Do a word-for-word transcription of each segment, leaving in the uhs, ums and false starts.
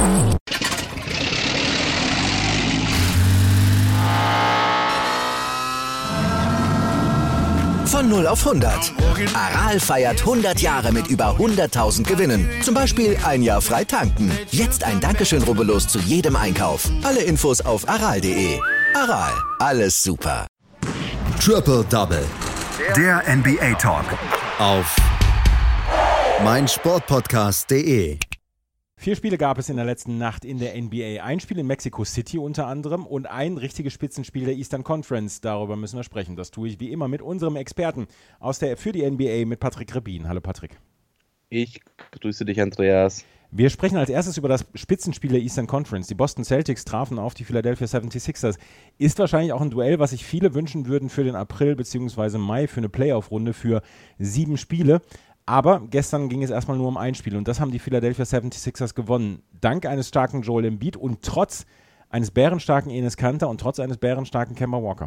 Von null auf hundert. Aral feiert hundert Jahre mit über hunderttausend Gewinnen. Zum Beispiel ein Jahr frei tanken. Jetzt ein Dankeschön, rubbellos zu jedem Einkauf. Alle Infos auf aral punkt de. Aral, alles super. Triple Double. Der N B A Talk. Auf meinsportpodcast punkt de. Vier Spiele gab es in der letzten Nacht in der N B A. Ein Spiel in Mexico City unter anderem und ein richtiges Spitzenspiel der Eastern Conference. Darüber müssen wir sprechen. Das tue ich wie immer mit unserem Experten aus der, für die N B A, mit Patrick Rebin. Hallo Patrick. Ich grüße dich, Andreas. Wir sprechen als erstes über das Spitzenspiel der Eastern Conference. Die Boston Celtics trafen auf die Philadelphia seventy-sixers. Ist wahrscheinlich auch ein Duell, was sich viele wünschen würden für den April bzw. Mai, für eine Playoff-Runde für sieben Spiele. Aber gestern ging es erstmal nur um ein Spiel und das haben die Philadelphia seventy-sixers gewonnen. Dank eines starken Joel Embiid und trotz eines bärenstarken Enes Kanter und trotz eines bärenstarken Kemba Walker.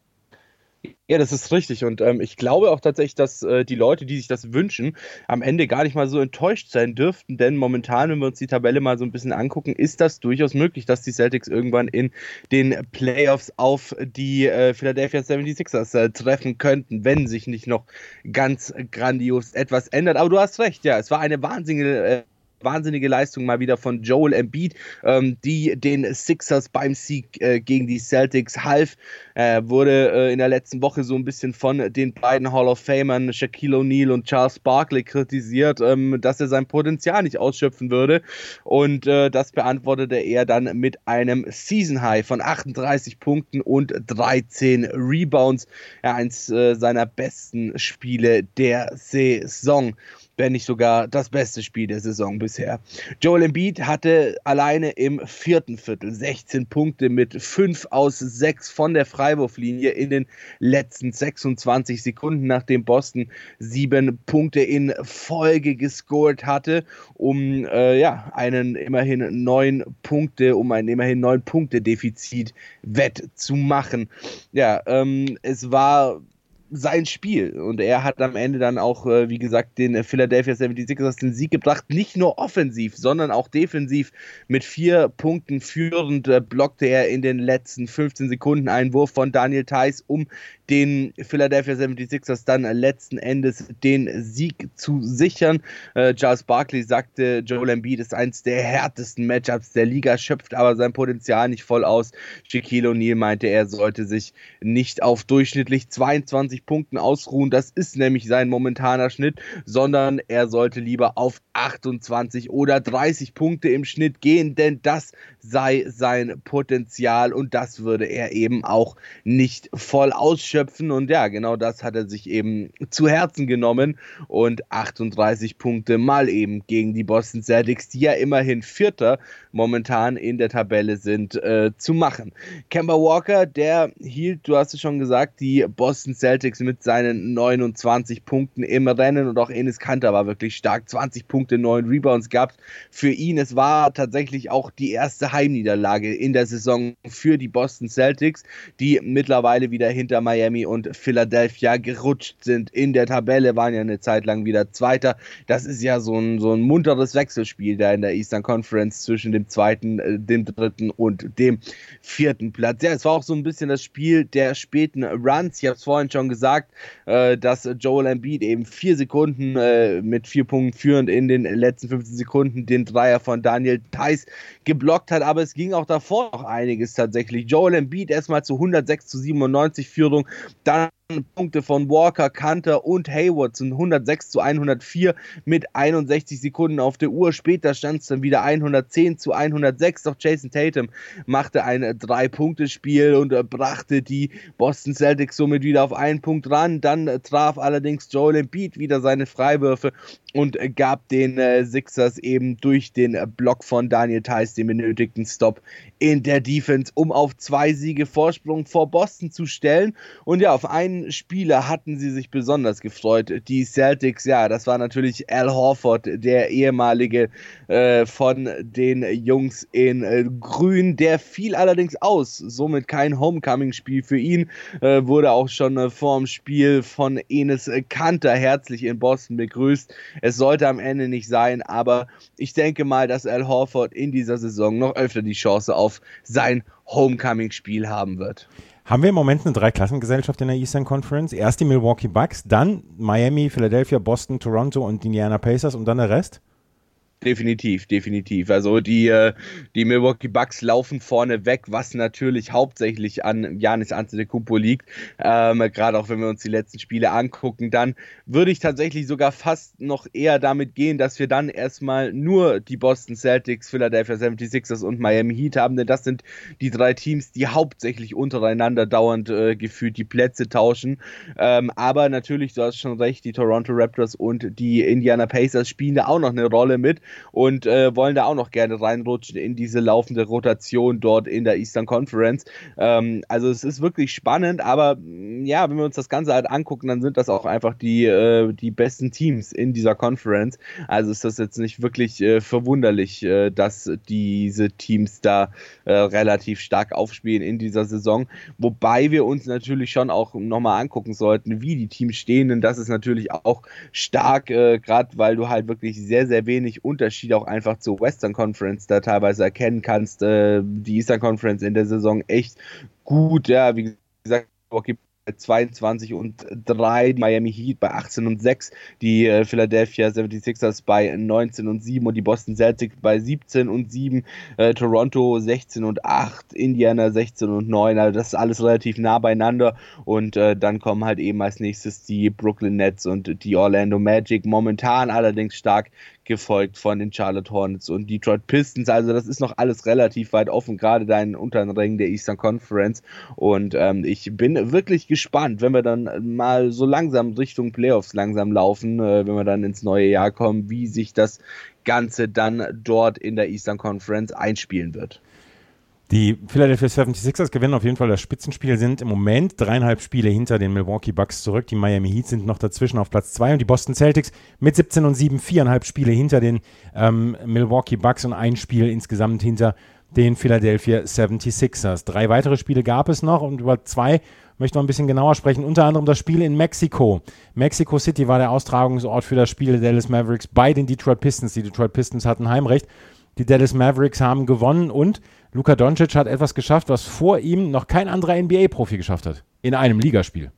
Ja, das ist richtig und ähm, ich glaube auch tatsächlich, dass äh, die Leute, die sich das wünschen, am Ende gar nicht mal so enttäuscht sein dürften, denn momentan, wenn wir uns die Tabelle mal so ein bisschen angucken, ist das durchaus möglich, dass die Celtics irgendwann in den Playoffs auf die äh, Philadelphia seventy-sixers äh, treffen könnten, wenn sich nicht noch ganz grandios etwas ändert. Aber du hast recht, ja, es war eine wahnsinnige äh, Wahnsinnige Leistung mal wieder von Joel Embiid, ähm, die den Sixers beim Sieg äh, gegen die Celtics half. Er wurde äh, in der letzten Woche so ein bisschen von den beiden Hall of Famern Shaquille O'Neal und Charles Barkley kritisiert, ähm, dass er sein Potenzial nicht ausschöpfen würde. Und äh, das beantwortete er dann mit einem Season High von achtunddreißig Punkten und dreizehn Rebounds. Ja, eins äh, seiner besten Spiele der Saison, wenn nicht sogar das beste Spiel der Saison bisher. Joel Embiid hatte alleine im vierten Viertel sechzehn Punkte mit fünf aus sechs von der Freiwurflinie in den letzten sechsundzwanzig Sekunden, nachdem Boston sieben Punkte in Folge gescored hatte, um äh, ja, einen immerhin neun Punkte, um ein immerhin neun Punkte Defizit wettzumachen. Ja, ähm, es war sein Spiel und er hat am Ende dann auch, äh, wie gesagt, den Philadelphia seventy-sixers den Sieg gebracht, nicht nur offensiv, sondern auch defensiv. Mit vier Punkten führend äh, blockte er in den letzten fünfzehn Sekunden einen Wurf von Daniel Theis, um den Philadelphia seventy-sixers dann letzten Endes den Sieg zu sichern. Äh, Charles Barkley sagte, Joel Embiid ist eins der härtesten Matchups der Liga, schöpft aber sein Potenzial nicht voll aus. Shaquille O'Neal meinte, er sollte sich nicht auf durchschnittlich zweiundzwanzig Punkten ausruhen, das ist nämlich sein momentaner Schnitt, sondern er sollte lieber auf achtundzwanzig oder dreißig Punkte im Schnitt gehen, denn das sei sein Potenzial und das würde er eben auch nicht voll ausschöpfen und ja, genau das hat er sich eben zu Herzen genommen und achtunddreißig Punkte mal eben gegen die Boston Celtics, die ja immerhin Vierter momentan in der Tabelle sind, äh, zu machen. Kemba Walker, der hielt, du hast es schon gesagt, die Boston Celtics mit seinen neunundzwanzig Punkten im Rennen und auch Enes Kanter war wirklich stark. zwanzig Punkte, neun Rebounds gab es für ihn. Es war tatsächlich auch die erste Heimniederlage in der Saison für die Boston Celtics, die mittlerweile wieder hinter Miami und Philadelphia gerutscht sind. In der Tabelle waren ja eine Zeit lang wieder Zweiter. Das ist ja so ein, so ein munteres Wechselspiel da in der Eastern Conference zwischen dem zweiten, äh, dem dritten und dem vierten Platz. Ja, es war auch so ein bisschen das Spiel der späten Runs. Ich habe es vorhin schon gesagt, gesagt, äh, dass Joel Embiid eben vier Sekunden äh, mit vier Punkten führend in den letzten fünfzehn Sekunden den Dreier von Daniel Theis geblockt hat, aber es ging auch davor noch einiges tatsächlich. Joel Embiid erstmal zu hundertsechs zu siebenundneunzig Führung, dann Punkte von Walker, Kanter und Hayward sind hundertsechs zu hundertvier mit einundsechzig Sekunden auf der Uhr. Später stand es dann wieder hundertzehn zu hundertsechs. Doch Jason Tatum machte ein Drei-Punkte-Spiel und brachte die Boston Celtics somit wieder auf einen Punkt ran. Dann traf allerdings Joel Embiid wieder seine Freiwürfe und gab den äh, Sixers eben durch den Block von Daniel Theis den benötigten Stop in der Defense, um auf zwei Siege Vorsprung vor Boston zu stellen. Und ja, auf einen welchen Spieler hatten sie sich besonders gefreut? Die Celtics, ja, das war natürlich Al Horford, der ehemalige äh, von den Jungs in äh, Grün. Der fiel allerdings aus, somit kein Homecoming-Spiel für ihn. Äh, wurde auch schon äh, vor dem Spiel von Enes Kanter herzlich in Boston begrüßt. Es sollte am Ende nicht sein, aber ich denke mal, dass Al Horford in dieser Saison noch öfter die Chance auf sein Homecoming-Spiel haben wird. Haben wir im Moment eine Dreiklassengesellschaft in der Eastern Conference? Erst die Milwaukee Bucks, dann Miami, Philadelphia, Boston, Toronto und die Indiana Pacers und dann der Rest? Definitiv, definitiv. Also die, äh, die Milwaukee Bucks laufen vorne weg, was natürlich hauptsächlich an Giannis Antetokounmpo liegt. Ähm, Gerade auch wenn wir uns die letzten Spiele angucken, dann würde ich tatsächlich sogar fast noch eher damit gehen, dass wir dann erstmal nur die Boston Celtics, Philadelphia seventy-sixers und Miami Heat haben, denn das sind die drei Teams, die hauptsächlich untereinander dauernd äh, gefühlt die Plätze tauschen. Ähm, aber natürlich, du hast schon recht, die Toronto Raptors und die Indiana Pacers spielen da auch noch eine Rolle mit und äh, wollen da auch noch gerne reinrutschen in diese laufende Rotation dort in der Eastern Conference. Ähm, also es ist wirklich spannend, aber ja, wenn wir uns das Ganze halt angucken, dann sind das auch einfach die, äh, die besten Teams in dieser Conference. Also ist das jetzt nicht wirklich äh, verwunderlich, äh, dass diese Teams da äh, relativ stark aufspielen in dieser Saison. Wobei wir uns natürlich schon auch nochmal angucken sollten, wie die Teams stehen, denn das ist natürlich auch stark, äh, gerade weil du halt wirklich sehr, sehr wenig Unterschied auch einfach zur Western Conference da teilweise erkennen kannst. Äh, die Eastern Conference in der Saison echt gut, ja, wie gesagt, zweiundzwanzig und drei, Miami Heat bei achtzehn und sechs, die äh, Philadelphia seventy-sixers bei neunzehn und sieben und die Boston Celtics bei siebzehn und sieben, äh, Toronto sechzehn und acht, Indiana sechzehn und neun, also das ist alles relativ nah beieinander und äh, dann kommen halt eben als nächstes die Brooklyn Nets und die Orlando Magic, momentan allerdings stark gefolgt von den Charlotte Hornets und Detroit Pistons, also das ist noch alles relativ weit offen, gerade da in den unteren Rängen der Eastern Conference und ähm, ich bin wirklich gespannt, wenn wir dann mal so langsam Richtung Playoffs langsam laufen, äh, wenn wir dann ins neue Jahr kommen, wie sich das Ganze dann dort in der Eastern Conference einspielen wird. Die Philadelphia seventy-sixers gewinnen auf jeden Fall das Spitzenspiel, sind im Moment dreieinhalb Spiele hinter den Milwaukee Bucks zurück. Die Miami Heat sind noch dazwischen auf Platz zwei und die Boston Celtics mit siebzehn und sieben, viereinhalb Spiele hinter den ähm, Milwaukee Bucks und ein Spiel insgesamt hinter den Philadelphia seventy-sixers. Drei weitere Spiele gab es noch und über zwei möchte noch ein bisschen genauer sprechen, unter anderem das Spiel in Mexiko. Mexico City war der Austragungsort für das Spiel der Dallas Mavericks bei den Detroit Pistons. Die Detroit Pistons hatten Heimrecht. Die Dallas Mavericks haben gewonnen und Luka Doncic hat etwas geschafft, was vor ihm noch kein anderer N B A-Profi geschafft hat. In einem Ligaspiel.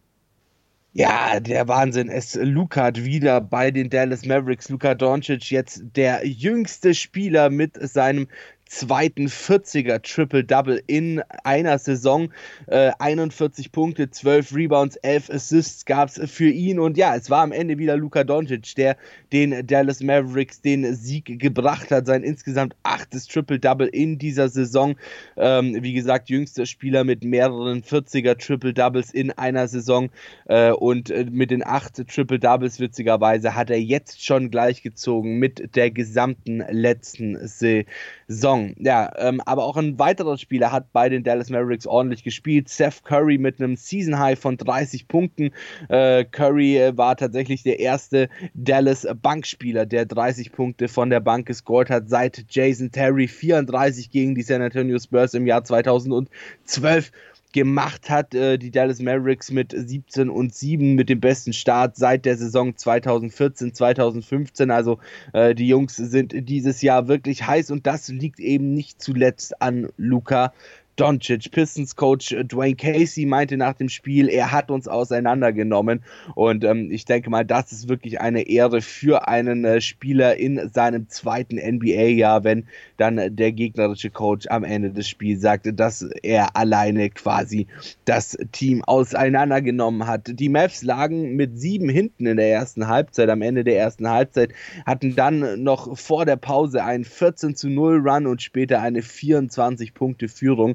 Ja, der Wahnsinn. Es lukert wieder bei den Dallas Mavericks. Luka Doncic jetzt der jüngste Spieler mit seinem zweiten vierziger Triple-Double in einer Saison. Äh, einundvierzig Punkte, zwölf Rebounds, elf Assists gab es für ihn. Und ja, es war am Ende wieder Luka Doncic, der den Dallas Mavericks den Sieg gebracht hat. Sein insgesamt achtes Triple-Double in dieser Saison. Ähm, wie gesagt, jüngster Spieler mit mehreren vierziger Triple-Doubles in einer Saison. Äh, und äh, mit den acht Triple-Doubles, witzigerweise, hat er jetzt schon gleichgezogen mit der gesamten letzten Saison. Ja, ähm, aber auch ein weiterer Spieler hat bei den Dallas Mavericks ordentlich gespielt. Seth Curry mit einem Season High von dreißig Punkten. Äh, Curry äh, war tatsächlich der erste Dallas Bankspieler, der dreißig Punkte von der Bank gescored hat, seit Jason Terry vierunddreißig gegen die San Antonio Spurs im Jahr zweitausendzwölf gemacht hat. Äh, die Dallas Mavericks mit siebzehn und sieben mit dem besten Start seit der Saison zweitausendvierzehn, zweitausendfünfzehn. Also äh, die Jungs sind dieses Jahr wirklich heiß und das liegt eben nicht zuletzt an Luka Doncic. Pistons-Coach Dwayne Casey meinte nach dem Spiel, er hat uns auseinandergenommen und ähm, ich denke mal, das ist wirklich eine Ehre für einen äh, Spieler in seinem zweiten N B A-Jahr, wenn dann äh, der gegnerische Coach am Ende des Spiels sagte, dass er alleine quasi das Team auseinandergenommen hat. Die Mavs lagen mit sieben hinten in der ersten Halbzeit, am Ende der ersten Halbzeit, hatten dann noch vor der Pause einen vierzehn zu null Run und später eine vierundzwanzig Punkte Führung.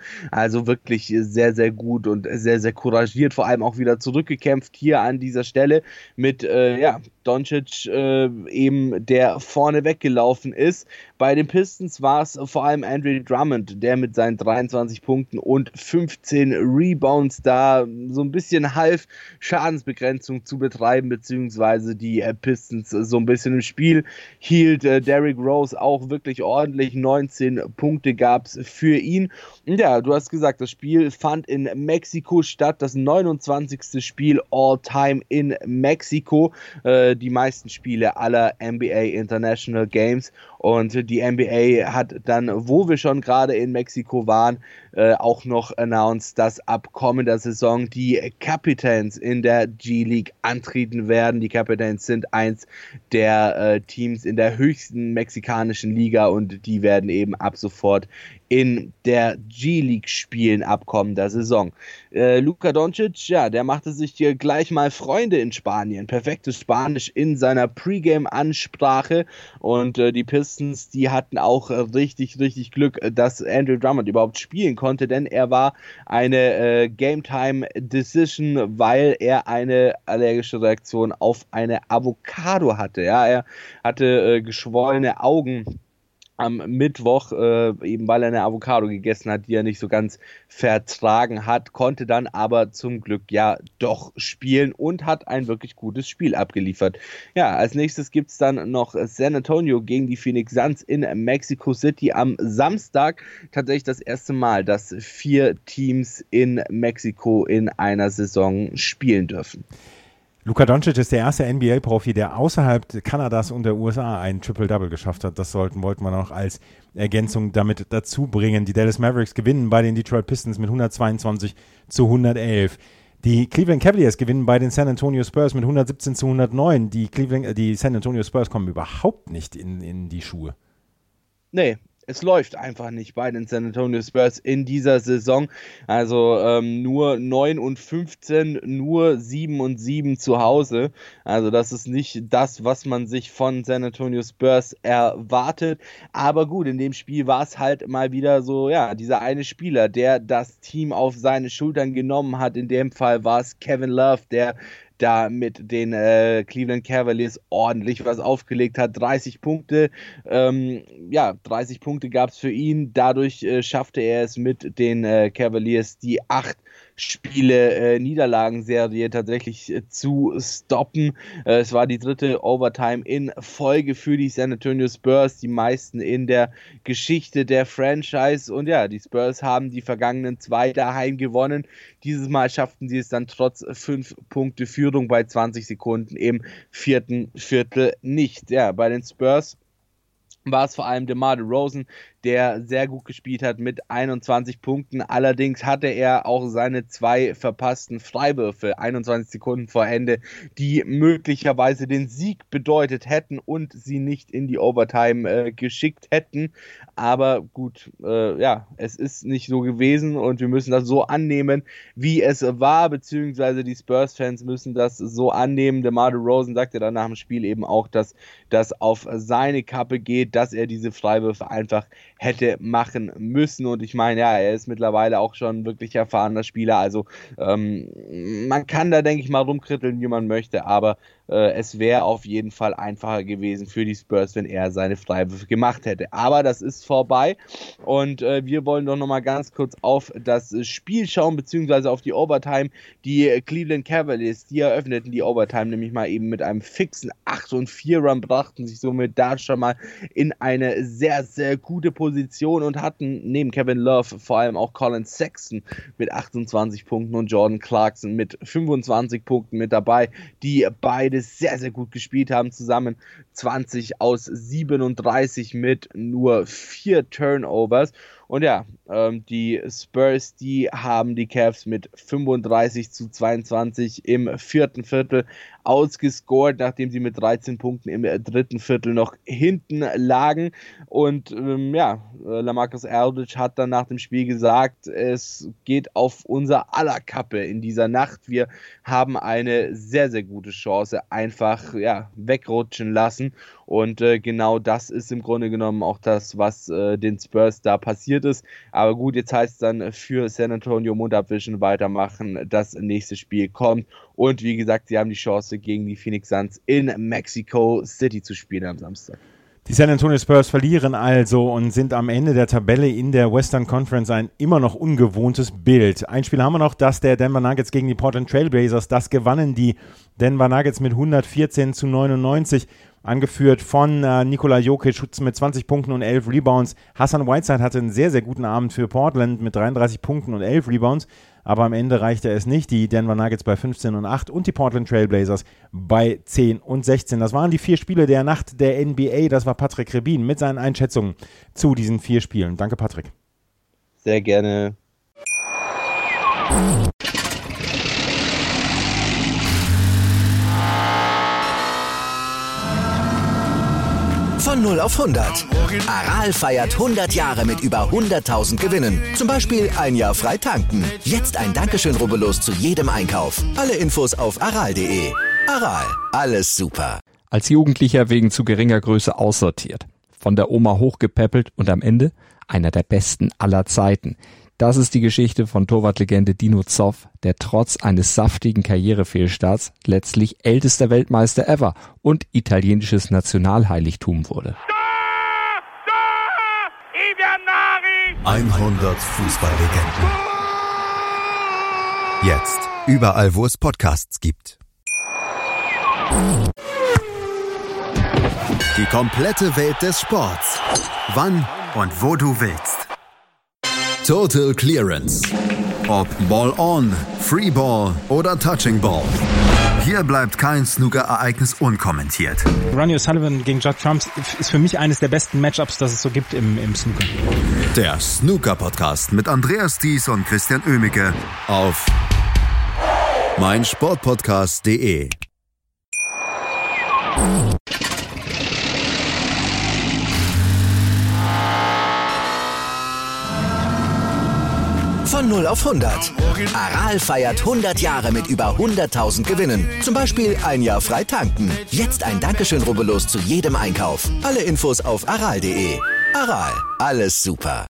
Also wirklich sehr, sehr gut und sehr, sehr couragiert, vor allem auch wieder zurückgekämpft hier an dieser Stelle mit, äh, ja, Doncic äh, eben, der vorne weggelaufen ist. Bei den Pistons war es vor allem Andre Drummond, der mit seinen dreiundzwanzig Punkten und fünfzehn Rebounds da so ein bisschen half, Schadensbegrenzung zu betreiben, beziehungsweise die äh, Pistons so ein bisschen im Spiel hielt. Äh, Derrick Rose auch wirklich ordentlich, neunzehn Punkte gab es für ihn. Und ja, du hast gesagt, das Spiel fand in Mexiko statt, das neunundzwanzigste Spiel all-time in Mexiko. Äh, die meisten Spiele aller N B A International Games, und die N B A hat dann, wo wir schon gerade in Mexiko waren, äh, auch noch announced, dass ab kommender Saison die Capitans in der G-League antreten werden. Die Capitans sind eins der äh, Teams in der höchsten mexikanischen Liga, und die werden eben ab sofort in der G-League spielen ab kommender Saison. Äh, Luka Doncic, ja, der machte sich hier gleich mal Freunde in Spanien. Perfektes Spanisch in seiner Pre-Game-Ansprache, und äh, die Pistons, die hatten auch äh, richtig, richtig Glück, dass Andre Drummond überhaupt spielen konnte, denn er war eine äh, Game-Time-Decision, weil er eine allergische Reaktion auf eine Avocado hatte. Ja, er hatte äh, geschwollene Augen am Mittwoch, äh, eben weil er eine Avocado gegessen hat, die er nicht so ganz vertragen hat, konnte dann aber zum Glück ja doch spielen und hat ein wirklich gutes Spiel abgeliefert. Ja, als nächstes gibt es dann noch San Antonio gegen die Phoenix Suns in Mexico City am Samstag. Tatsächlich das erste Mal, dass vier Teams in Mexiko in einer Saison spielen dürfen. Luka Doncic ist der erste N B A-Profi, der außerhalb Kanadas und der U S A ein Triple-Double geschafft hat. Das sollten, wollten wir noch als Ergänzung damit dazu bringen. Die Dallas Mavericks gewinnen bei den Detroit Pistons mit hundertzweiundzwanzig zu hundertelf. Die Cleveland Cavaliers gewinnen bei den San Antonio Spurs mit hundertsiebzehn zu hundertneun. Die, Cleveland, die San Antonio Spurs kommen überhaupt nicht in, in die Schuhe. Nee. Es läuft einfach nicht bei den San Antonio Spurs in dieser Saison. Also ähm, nur neun und fünfzehn, nur sieben und sieben zu Hause. Also das ist nicht das, was man sich von San Antonio Spurs erwartet. Aber gut, in dem Spiel war es halt mal wieder so, ja, dieser eine Spieler, der das Team auf seine Schultern genommen hat. In dem Fall war es Kevin Love, der da mit den äh, Cleveland Cavaliers ordentlich was aufgelegt hat. dreißig Punkte, ähm, ja, dreißig Punkte gab es für ihn. Dadurch äh, schaffte er es mit den äh, Cavaliers, die acht Spiele äh, Niederlagenserie tatsächlich äh, zu stoppen. Äh, es war die dritte Overtime in Folge für die San Antonio Spurs, die meisten in der Geschichte der Franchise. Und ja, die Spurs haben die vergangenen zwei daheim gewonnen. Dieses Mal schafften sie es dann trotz fünf Punkte Führung bei zwanzig Sekunden im vierten Viertel nicht. Ja, bei den Spurs war es vor allem DeMar DeRozan, der sehr gut gespielt hat mit einundzwanzig Punkten. Allerdings hatte er auch seine zwei verpassten Freiwürfe einundzwanzig Sekunden vor Ende, die möglicherweise den Sieg bedeutet hätten und sie nicht in die Overtime äh, geschickt hätten. Aber gut, äh, ja, es ist nicht so gewesen, und wir müssen das so annehmen, wie es war, beziehungsweise die Spurs-Fans müssen das so annehmen. DeMar DeRozan sagte dann nach dem Spiel eben auch, dass das auf seine Kappe geht, dass er diese Freiwürfe einfach hätte machen müssen. Und ich meine, ja, er ist mittlerweile auch schon wirklich erfahrener Spieler, also ähm, man kann da, denke ich mal, rumkritteln, wie man möchte, aber äh, es wäre auf jeden Fall einfacher gewesen für die Spurs, wenn er seine Freiwürfe gemacht hätte. Aber das ist vorbei, und äh, wir wollen doch nochmal ganz kurz auf das Spiel schauen, beziehungsweise auf die Overtime. Die Cleveland Cavaliers, die eröffneten die Overtime nämlich mal eben mit einem fixen acht und vier Run, brachten sich somit da schon mal in eine sehr, sehr gute Position und hatten neben Kevin Love vor allem auch Colin Sexton mit achtundzwanzig Punkten und Jordan Clarkson mit fünfundzwanzig Punkten mit dabei, die beide sehr, sehr gut gespielt haben, zusammen zwanzig aus siebenunddreißig mit nur vier Turnovers. Und ja, ähm, die Spurs, die haben die Cavs mit fünfunddreißig zu zweiundzwanzig im vierten Viertel ausgescored, nachdem sie mit dreizehn Punkten im dritten Viertel noch hinten lagen. Und ähm, ja, LaMarcus Aldridge hat dann nach dem Spiel gesagt, es geht auf unser aller Kappe in dieser Nacht. Wir haben eine sehr, sehr gute Chance einfach ja, wegrutschen lassen. Und äh, genau das ist im Grunde genommen auch das, was äh, den Spurs da passiert passiert ist. Aber gut, jetzt heißt es dann für San Antonio Mund abwischen, weitermachen. Das nächste Spiel kommt. Und wie gesagt, sie haben die Chance, gegen die Phoenix Suns in Mexico City zu spielen am Samstag. Die San Antonio Spurs verlieren also und sind am Ende der Tabelle in der Western Conference ein immer noch ungewohntes Bild. Ein Spiel haben wir noch, das der Denver Nuggets gegen die Portland Trail Blazers. Das gewannen die Denver Nuggets mit hundertvierzehn zu neunundneunzig, angeführt von äh, Nikola Jokic mit zwanzig Punkten und elf Rebounds. Hassan Whiteside hatte einen sehr, sehr guten Abend für Portland mit dreiunddreißig Punkten und elf Rebounds. Aber am Ende reichte es nicht. Die Denver Nuggets bei fünfzehn und acht und die Portland Trail Blazers bei zehn und sechzehn. Das waren die vier Spiele der Nacht der N B A. Das war Patrick Rebin mit seinen Einschätzungen zu diesen vier Spielen. Danke, Patrick. Sehr gerne. Von null auf hundert. Aral feiert hundert Jahre mit über hunderttausend Gewinnen. Zum Beispiel ein Jahr frei tanken. Jetzt ein Dankeschön, rubbellos zu jedem Einkauf. Alle Infos auf aral punkt de. Aral, alles super. Als Jugendlicher wegen zu geringer Größe aussortiert. Von der Oma hochgepäppelt und am Ende einer der besten aller Zeiten. Das ist die Geschichte von Torwartlegende Dino Zoff, der trotz eines saftigen Karrierefehlstarts letztlich ältester Weltmeister ever und italienisches Nationalheiligtum wurde. hundert Fußballlegenden. Jetzt überall, wo es Podcasts gibt. Die komplette Welt des Sports. Wann und wo du willst. Total Clearance. Ob Ball on, Free Ball oder Touching Ball. Hier bleibt kein Snooker-Ereignis unkommentiert. Ronnie O'Sullivan gegen Judd Trump ist für mich eines der besten Matchups, das es so gibt im, im Snooker. Der Snooker-Podcast mit Andreas Dies und Christian Oemicke auf meinsportpodcast punkt de. Von null auf hundert. Aral feiert hundert Jahre mit über hunderttausend Gewinnen. Zum Beispiel ein Jahr frei tanken. Jetzt ein Dankeschön, rubbellos zu jedem Einkauf. Alle Infos auf aral punkt de. Aral, alles super.